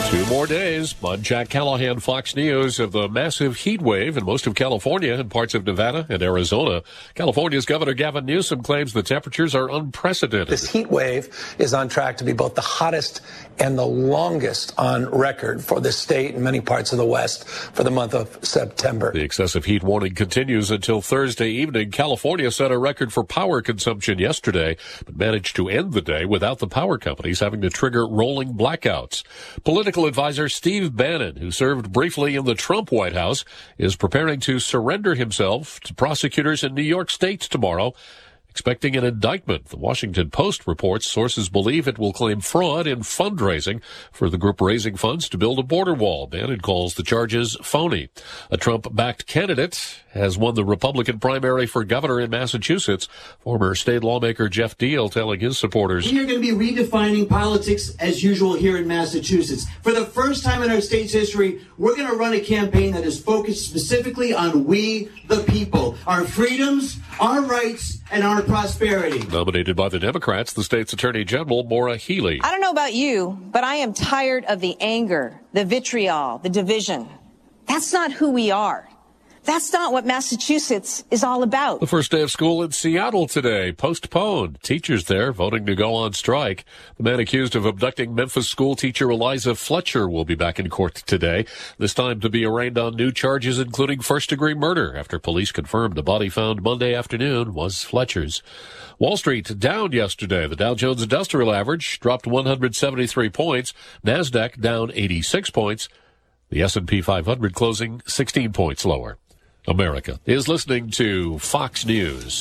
2 more days. I'm Jack Callahan, Fox News. Of the massive heat wave in most of California and parts of Nevada and Arizona, California's Governor Gavin Newsom claims the temperatures are unprecedented. This heat wave is on track to be both the hottest and the longest on record for the state and many parts of the West for the month of September. The excessive heat warning continues until Thursday evening. California set a record for power consumption yesterday, but managed to end the day without the power companies having to trigger rolling blackouts. Political advisor Steve Bannon, who served briefly in the Trump White House, is preparing to surrender himself to prosecutors in New York State tomorrow, expecting an indictment. The Washington Post reports sources believe it will claim fraud in fundraising for the group raising funds to build a border wall. Bannon calls the charges phony. A Trump-backed candidate has won the Republican primary for governor in Massachusetts. Former state lawmaker Jeff Deal telling his supporters, "We are going to be redefining politics as usual here in Massachusetts. For the first time in our state's history, we're going to run a campaign that is focused specifically on we, the people, our freedoms, our rights, and our prosperity." Nominated by the Democrats, the state's Attorney General Maura Healey. I don't know about you, but I am tired of the anger, the vitriol, the division. That's not who we are. That's not what Massachusetts is all about. The first day of school in Seattle today, postponed. Teachers there voting to go on strike. The man accused of abducting Memphis school teacher Eliza Fletcher will be back in court today, this time to be arraigned on new charges, including first-degree murder, after police confirmed the body found Monday afternoon was Fletcher's. Wall Street down yesterday. The Dow Jones Industrial Average dropped 173 points. NASDAQ down 86 points. The S&P 500 closing 16 points lower. America is listening to Fox News.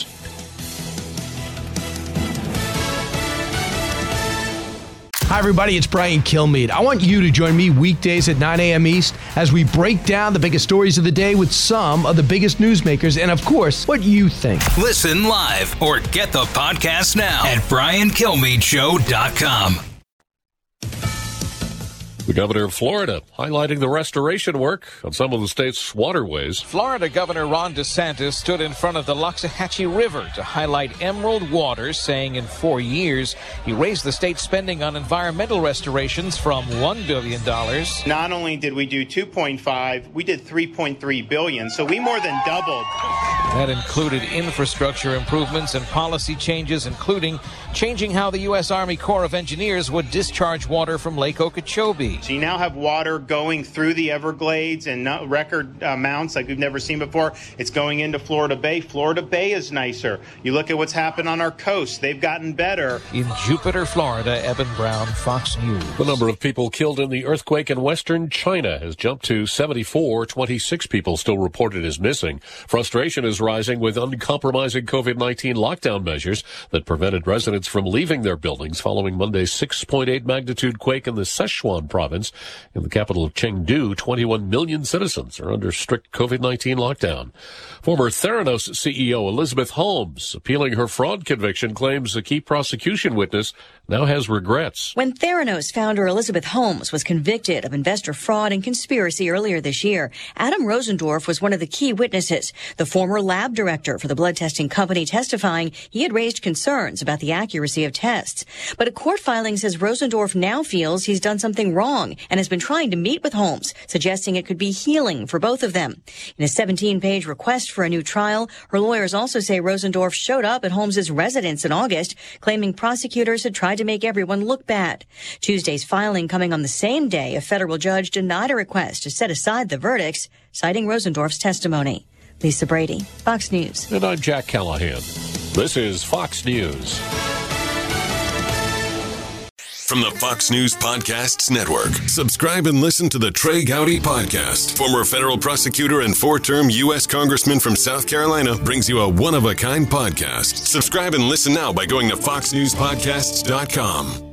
Hi, everybody. It's Brian Kilmeade. I want you to join me weekdays at 9 a.m. East as we break down the biggest stories of the day with some of the biggest newsmakers and, of course, what you think. Listen live or get the podcast now at BrianKilmeadShow.com. The governor of Florida highlighting the restoration work on some of the state's waterways. Florida Governor Ron DeSantis stood in front of the Loxahatchee River to highlight emerald waters, saying in 4 years he raised the state's spending on environmental restorations from $1 billion. Not only did we do 2.5, we did 3.3 billion, so we more than doubled. That included infrastructure improvements and policy changes, including changing how the U.S. Army Corps of Engineers would discharge water from Lake Okeechobee. So you now have water going through the Everglades in record amounts like we've never seen before. It's going into Florida Bay. Florida Bay is nicer. You look at what's happened on our coast. They've gotten better. In Jupiter, Florida, Eben Brown, Fox News. The number of people killed in the earthquake in western China has jumped to 74. 26 people still reported as missing. Frustration is rising with uncompromising COVID-19 lockdown measures that prevented residents from leaving their buildings following Monday's 6.8 magnitude quake in the Sichuan province. In the capital of Chengdu, 21 million citizens are under strict COVID-19 lockdown. Former Theranos CEO Elizabeth Holmes, appealing her fraud conviction, claims a key prosecution witness now has regrets. When Theranos founder Elizabeth Holmes was convicted of investor fraud and conspiracy earlier this year, Adam Rosendorf was one of the key witnesses, the former lab director for the blood testing company, testifying he had raised concerns about the accuracy of tests. But a court filing says Rosendorf now feels he's done something wrong and has been trying to meet with Holmes, suggesting it could be healing for both of them. In a 17-page request for a new trial, her lawyers also say Rosendorf showed up at Holmes's residence in August, claiming prosecutors had tried to make everyone look bad. Tuesday's filing coming on the same day a federal judge denied a request to set aside the verdicts, citing Rosendorf's testimony. Lisa Brady, Fox News. And I'm Jack Callahan. This is Fox News. From the Fox News Podcasts Network, subscribe and listen to the Trey Gowdy Podcast. Former federal prosecutor and 4-term U.S. Congressman from South Carolina brings you a one-of-a-kind podcast. Subscribe and listen now by going to foxnewspodcasts.com.